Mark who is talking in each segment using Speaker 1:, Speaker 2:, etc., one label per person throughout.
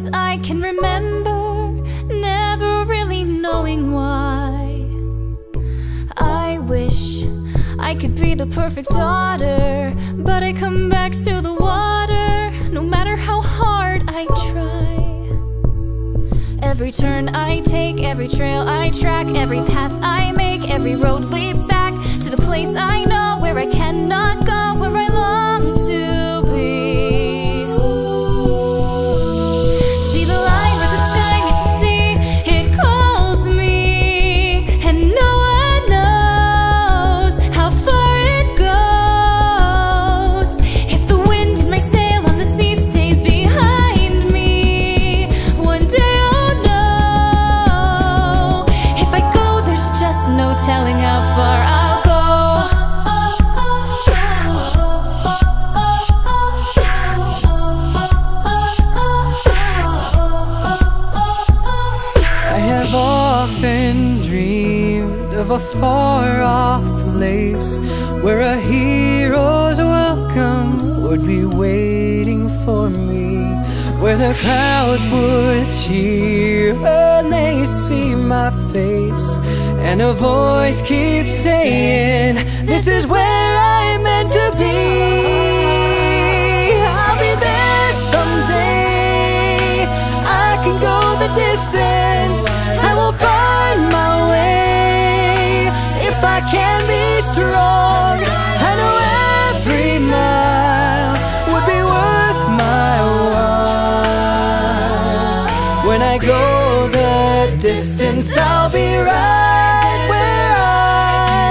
Speaker 1: 'cause I can remember never really knowing why. I wish I could be the perfect daughter, but I come back to the water no matter how hard I try. Every turn I take, every trail I track, every path I make, every road leads back to the place I know, where I cannot go, where I long to be. See the line where the sky meets the sea, it calls me, and no one knows how far it goes. If the wind in my sail on the sea stays behind me, one day I'll know. If I go, there's just no telling how far I'll go.
Speaker 2: I have often dreamed of a far-off place where a hero's welcome would be waiting for me, where the crowds would cheer when they see my face, and a voice keeps saying, this is where I'm meant to be. I'll be there someday. I can go the distance. I will find my way. If I can be strong, I know every mile would be worth my while. When I go the distance, I'll be right where I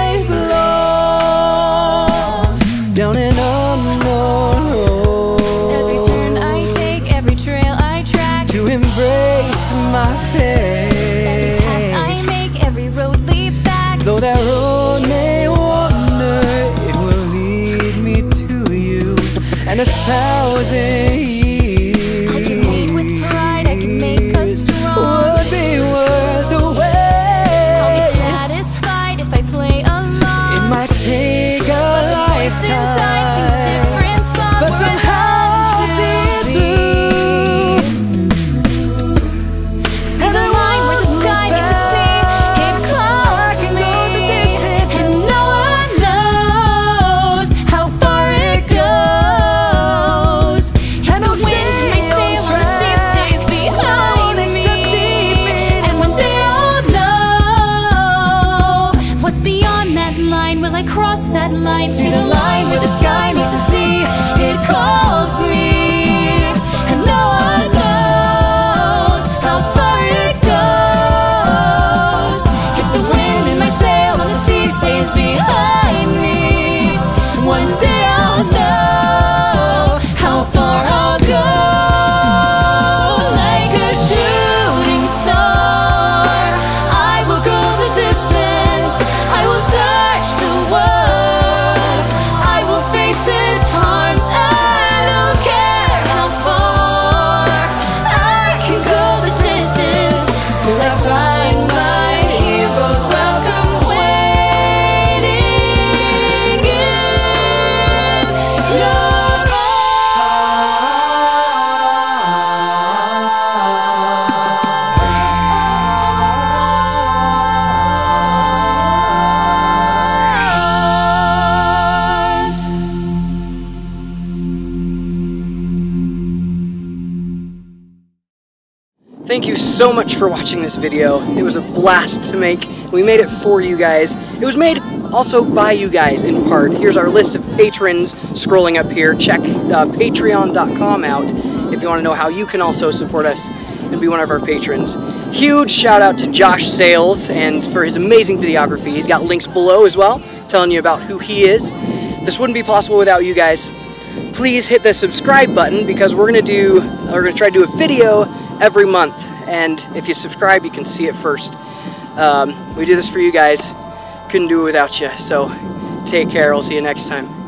Speaker 2: belong, down an unknown road.
Speaker 1: Every turn I take, every trail I track,
Speaker 2: to embrace my fate.
Speaker 1: path I make, every road leads back.
Speaker 2: Though that road may wander, it will lead me to you, and 1,000 years
Speaker 1: I can lead with pride, I can make us strong.
Speaker 2: would be worth the wait.
Speaker 1: I'll be satisfied if I play along.
Speaker 2: It might take a
Speaker 1: Since I sing
Speaker 2: lifetime,
Speaker 1: different songs,
Speaker 2: but somehow I'll see it through.
Speaker 1: and the line where the sky meets the sea, it calls me, and no one knows how far it goes. If the wind in my sail on the sea stays behind me, and one day I'll know what's beyond that line. Will I cross that line? See the line where the sky meets the sea, it calls me, and no one knows how far it goes. If the wind in my sail on the sea stays behind me, one day I'll know how far I'll go. Like a shooting star, I will go the distance. I will search the world. I will face its harms. I don't care how far. I can go the distance till I find my hero's welcome waiting in your arms.
Speaker 3: Thank you so much for watching this video. It was a blast to make. We made it for you guys. It was made also by you guys in part. Here's our list of patrons scrolling up here. Check patreon.com out if you want to know how you can also support us and be one of our patrons. Huge shout out to Josh Sales and for his amazing videography. He's got links below as well telling you about who he is. This wouldn't be possible without you guys. Please hit the subscribe button because we're gonna try to do a video every month, and if you subscribe you can see it first. We do this for you guys. Couldn't do it without you, so take care. We'll see you next time.